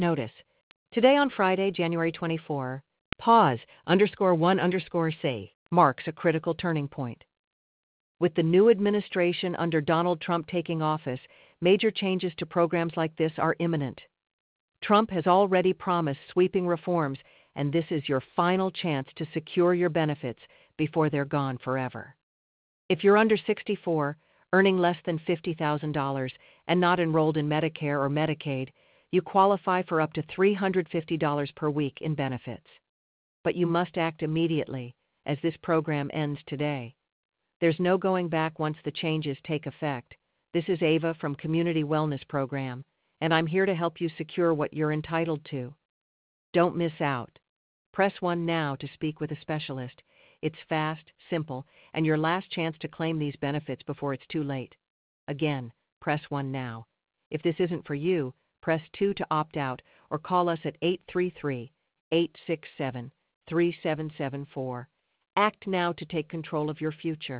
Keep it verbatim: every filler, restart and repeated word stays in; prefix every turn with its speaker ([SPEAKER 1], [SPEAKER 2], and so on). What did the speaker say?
[SPEAKER 1] Notice. Today on Friday, January twenty-fourth, pause underscore one underscore say marks a critical turning point. With the new administration under Donald Trump taking office, major changes to programs like this are imminent. Trump has already promised sweeping reforms, and this is your final chance to secure your benefits before they're gone forever. If you're under sixty-four, earning less than fifty thousand dollars, and not enrolled in Medicare or Medicaid, you qualify for up to three hundred fifty dollars per week in benefits. But you must act immediately, as this program ends today. There's no going back once the changes take effect. This is Ava from Community Wellness Program, and I'm here to help you secure what you're entitled to. Don't miss out. Press one now to speak with a specialist. It's fast, simple, and your last chance to claim these benefits before it's too late. Again, press one now. If this isn't for you, press two to opt out or call us at eight three three, eight six seven, three seven seven four. Act now to take control of your future.